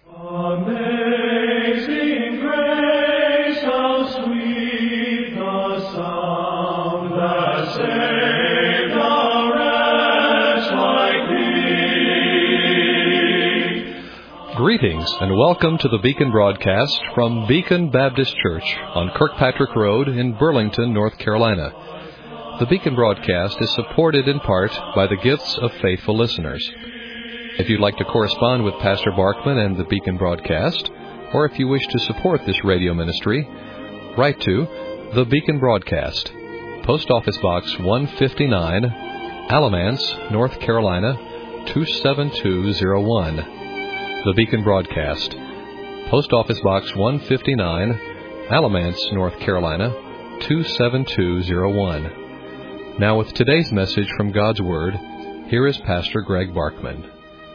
Amazing grace, how sweet the sound that saved a wretch like me. Greetings and welcome to the Beacon broadcast from Beacon Baptist Church on Kirkpatrick Road in Burlington, North Carolina. The Beacon broadcast is supported in part by the gifts of faithful listeners. If you'd like to correspond with Pastor Barkman and the Beacon broadcast, or if you wish to support this radio ministry, write to The Beacon Broadcast, Post Office Box 159, Alamance, North Carolina, 27201. The Beacon Broadcast, Post Office Box 159, Alamance, North Carolina, 27201. Now with today's message from God's Word, here is Pastor Greg Barkman.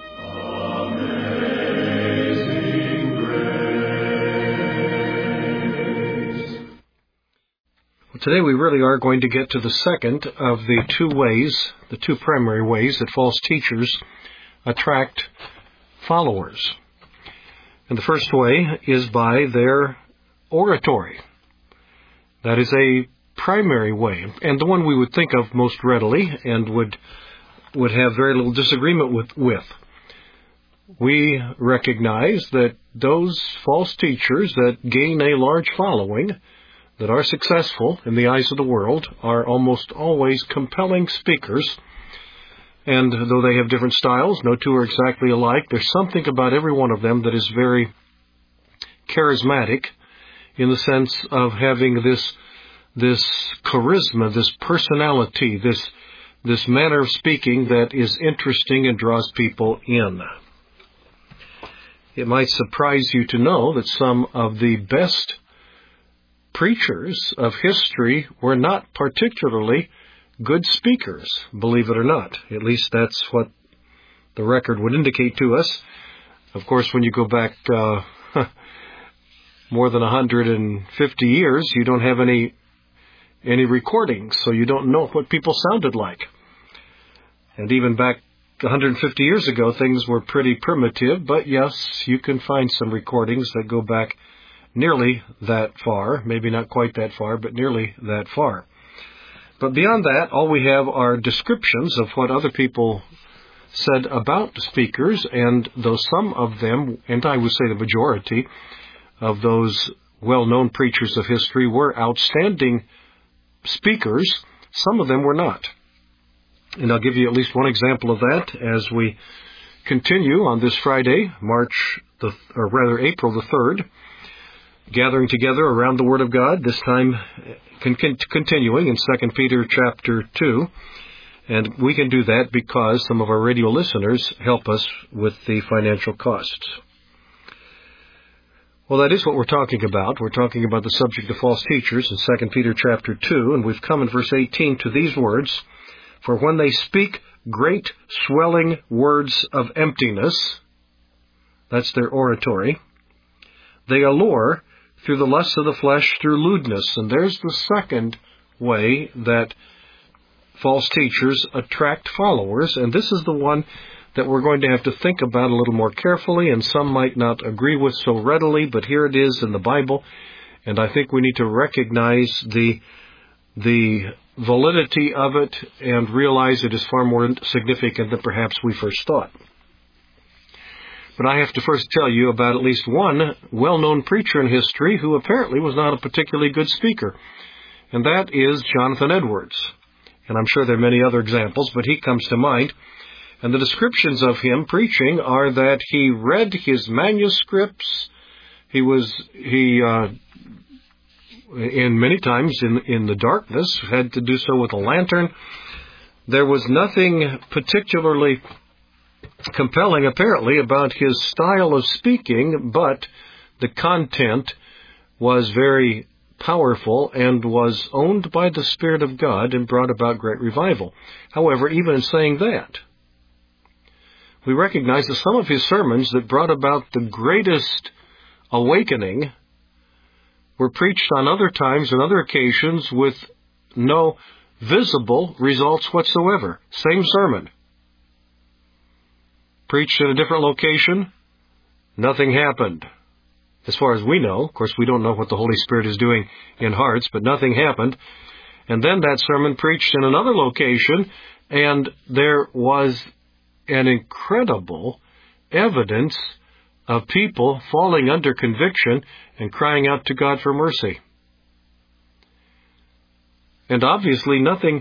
Today we really are going to get to the second of the two primary ways that false teachers attract followers. And the first way is by their oratory. That is a primary way, and the one we would think of most readily and would have very little disagreement with. We recognize that those false teachers that gain a large following, that are successful in the eyes of the world, are almost always compelling speakers. And though they have different styles, no two are exactly alike, there's something about every one of them that is very charismatic in the sense of having this charisma, this personality, this manner of speaking that is interesting and draws people in. It might surprise you to know that some of the best preachers of history were not particularly good speakers, believe it or not. At least that's what the record would indicate to us. Of course, when you go back more than 150 years, you don't have any recordings, so you don't know what people sounded like. And even back 150 years ago, things were pretty primitive, but yes, you can find some recordings that go back nearly that far, maybe not quite that far, but nearly that far. But beyond that, all we have are descriptions of what other people said about speakers, and though some of them, and I would say the majority of those well-known preachers of history were outstanding speakers, some of them were not. And I'll give you at least one example of that as we continue on this Friday, April the 3rd, gathering together around the Word of God, this time continuing in 2 Peter chapter 2. And we can do that because some of our radio listeners help us with the financial costs. Well, that is what we're talking about. We're talking about the subject of false teachers in 2 Peter chapter 2, and we've come in verse 18 to these words, "For when they speak great swelling words of emptiness," that's their oratory, "they allure through the lusts of the flesh through lewdness." And there's the second way that false teachers attract followers, and this is the one that we're going to have to think about a little more carefully, and some might not agree with so readily, but here it is in the Bible, and I think we need to recognize the validity of it and realize it is far more significant than perhaps we first thought. But I have to first tell you about at least one well-known preacher in history who apparently was not a particularly good speaker, and that is Jonathan Edwards. And I'm sure there are many other examples, but he comes to mind. And the descriptions of him preaching are that he read his manuscripts. He in many times in the darkness, had to do so with a lantern. There was nothing particularly compelling, apparently, about his style of speaking, but the content was very powerful and was owned by the Spirit of God and brought about great revival. However, even in saying that, we recognize that some of his sermons that brought about the greatest awakening were preached on other times and other occasions with no visible results whatsoever. Same sermon, preached at a different location, nothing happened. As far as we know, of course, we don't know what the Holy Spirit is doing in hearts, but nothing happened. And then that sermon preached in another location, and there was an incredible evidence of people falling under conviction and crying out to God for mercy. And obviously nothing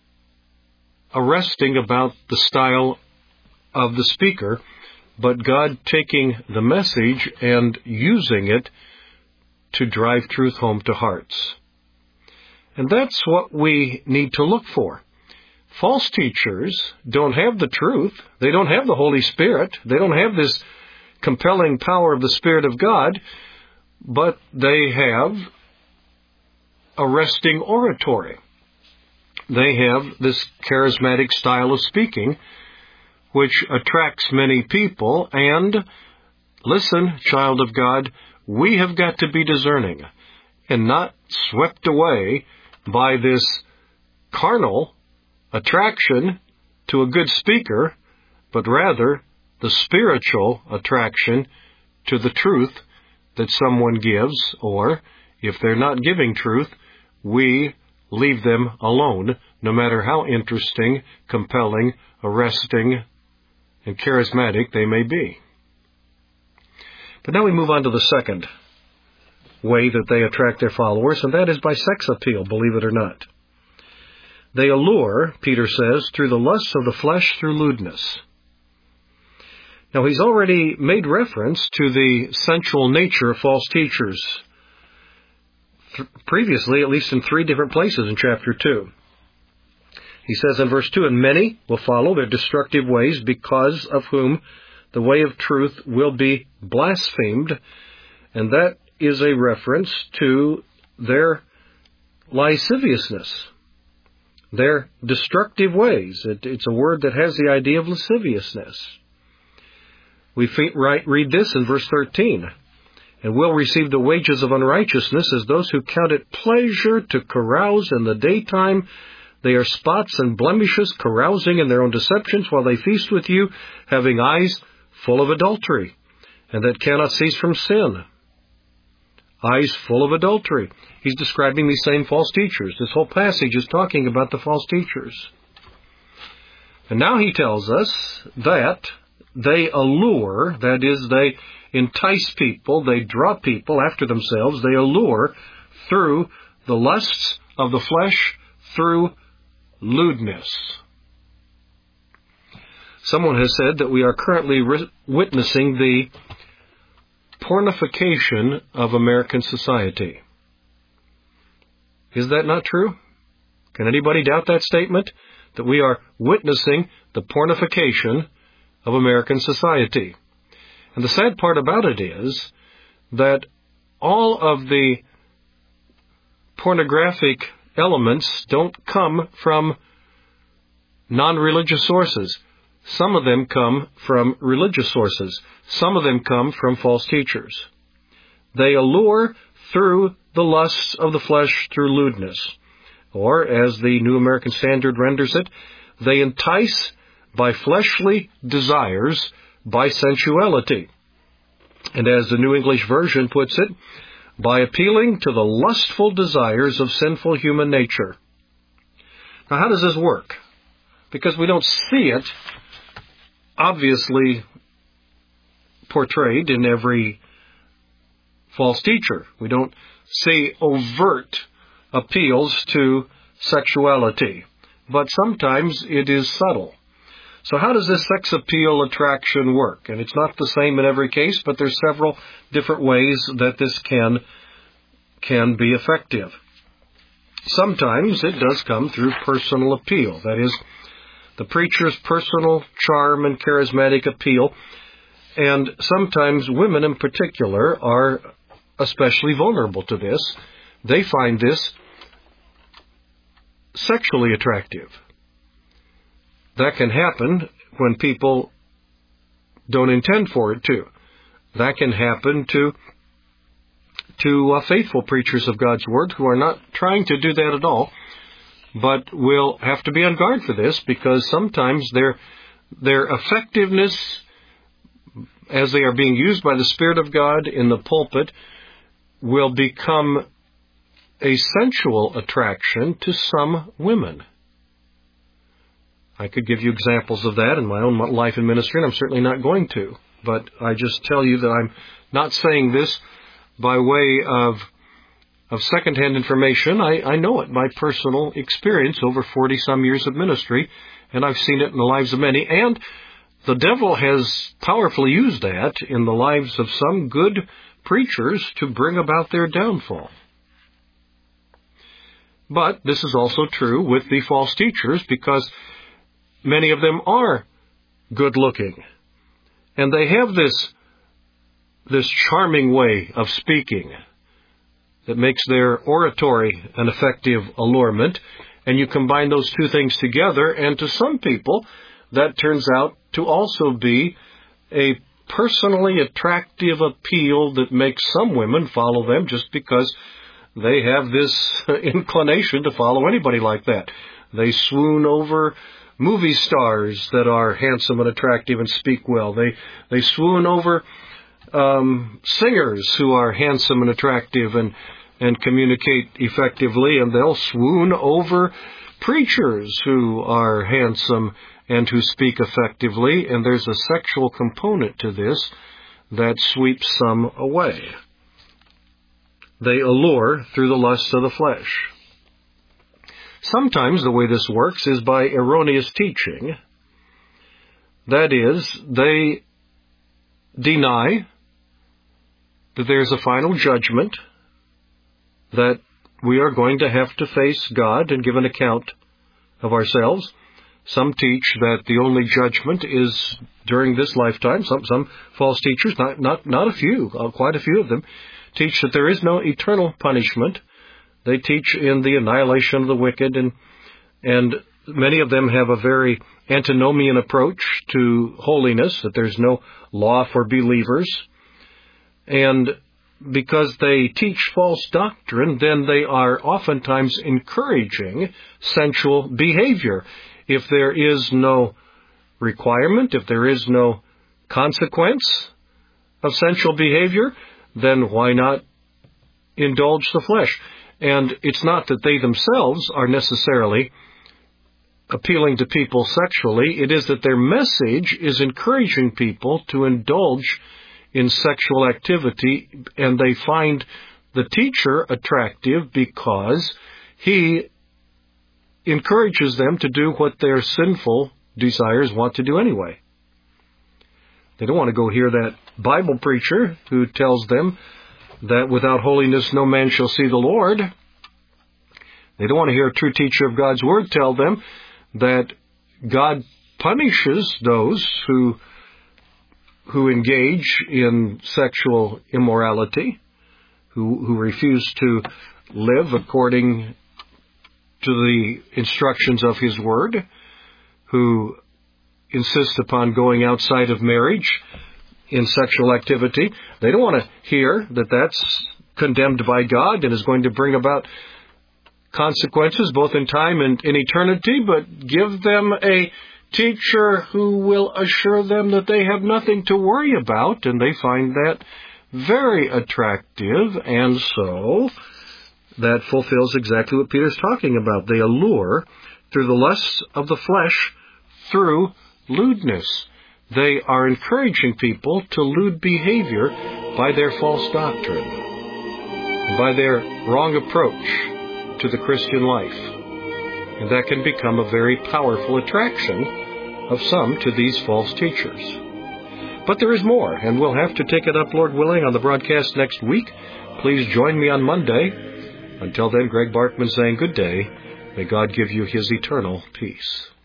arresting about the style of the speaker, but God taking the message and using it to drive truth home to hearts. And that's what we need to look for. False teachers don't have the truth. They don't have the Holy Spirit. They don't have this compelling power of the Spirit of God, but they have arresting oratory. They have this charismatic style of speaking, which attracts many people. And listen, child of God, we have got to be discerning and not swept away by this carnal attraction to a good speaker, but rather the spiritual attraction to the truth that someone gives, or if they're not giving truth, we leave them alone, no matter how interesting, compelling, arresting, and charismatic they may be. But now we move on to the second way that they attract their followers, and that is by sex appeal, believe it or not. They allure, Peter says, through the lusts of the flesh, through lewdness. Now, he's already made reference to the sensual nature of false teachers previously, at least in 3 different places in chapter 2. He says in verse 2, "And many will follow their destructive ways, because of whom the way of truth will be blasphemed." And that is a reference to their lasciviousness, their destructive ways. It's a word that has the idea of lasciviousness. We read this in verse 13. "And will receive the wages of unrighteousness as those who count it pleasure to carouse in the daytime. They are spots and blemishes, carousing in their own deceptions while they feast with you, having eyes full of adultery, and that cannot cease from sin." Eyes full of adultery. He's describing these same false teachers. This whole passage is talking about the false teachers. And now he tells us that they allure, that is, they entice people, they draw people after themselves, they allure through the lusts of the flesh, through lewdness. Someone has said that we are currently witnessing the pornification of American society. Is that not true? Can anybody doubt that statement? That we are witnessing the pornification of American society. And the sad part about it is that all of the pornographic elements don't come from non-religious sources. Some of them come from religious sources. Some of them come from false teachers. They allure through the lusts of the flesh, through lewdness. Or, as the New American Standard renders it, they entice by fleshly desires, by sensuality. And as the New English Version puts it, by appealing to the lustful desires of sinful human nature. Now, how does this work? Because we don't see it obviously portrayed in every false teacher. We don't see overt appeals to sexuality, but sometimes it is subtle. So how does this sex appeal attraction work? And it's not the same in every case, but there's several different ways that this can be effective. Sometimes it does come through personal appeal. That is, the preacher's personal charm and charismatic appeal. And sometimes women in particular are especially vulnerable to this. They find this sexually attractive. That can happen when people don't intend for it to. That can happen to faithful preachers of God's Word who are not trying to do that at all, but will have to be on guard for this, because sometimes their effectiveness as they are being used by the Spirit of God in the pulpit, will become a sensual attraction to some women. I could give you examples of that in my own life and ministry, and I'm certainly not going to. But I just tell you that I'm not saying this by way of secondhand information. I know it by personal experience over 40-some years of ministry, and I've seen it in the lives of many. And the devil has powerfully used that in the lives of some good preachers to bring about their downfall. But this is also true with the false teachers, because many of them are good-looking, and they have this charming way of speaking that makes their oratory an effective allurement, and you combine those two things together, and to some people, that turns out to also be a personally attractive appeal that makes some women follow them just because they have this inclination to follow anybody like that. They swoon over movie stars that are handsome and attractive and speak well. They swoon over singers who are handsome and attractive and communicate effectively, and they'll swoon over preachers who are handsome and who speak effectively, and there's a sexual component to this that sweeps some away. They allure through the lusts of the flesh. Sometimes the way this works is by erroneous teaching. That is, they deny that there's a final judgment, that we are going to have to face God and give an account of ourselves. Some teach that the only judgment is during this lifetime. Some false teachers, not a few, quite a few of them, teach that there is no eternal punishment. They teach in the annihilation of the wicked, and many of them have a very antinomian approach to holiness, that there's no law for believers. And because they teach false doctrine, then they are oftentimes encouraging sensual behavior. If there is no requirement, if there is no consequence of sensual behavior, then why not indulge the flesh? And it's not that they themselves are necessarily appealing to people sexually. It is that their message is encouraging people to indulge in sexual activity, and they find the teacher attractive because he encourages them to do what their sinful desires want to do anyway. They don't want to go hear that Bible preacher who tells them that without holiness no man shall see the Lord. They don't want to hear a true teacher of God's Word tell them that God punishes those who engage in sexual immorality, who refuse to live according to the instructions of His Word, who insist upon going outside of marriage in sexual activity. They don't want to hear that that's condemned by God and is going to bring about consequences both in time and in eternity, but give them a teacher who will assure them that they have nothing to worry about, and they find that very attractive, and so that fulfills exactly what Peter's talking about. They allure through the lusts of the flesh through lewdness. They are encouraging people to lewd behavior by their false doctrine, by their wrong approach to the Christian life. And that can become a very powerful attraction of some to these false teachers. But there is more, and we'll have to take it up, Lord willing, on the broadcast next week. Please join me on Monday. Until then, Greg Barkman saying good day. May God give you His eternal peace.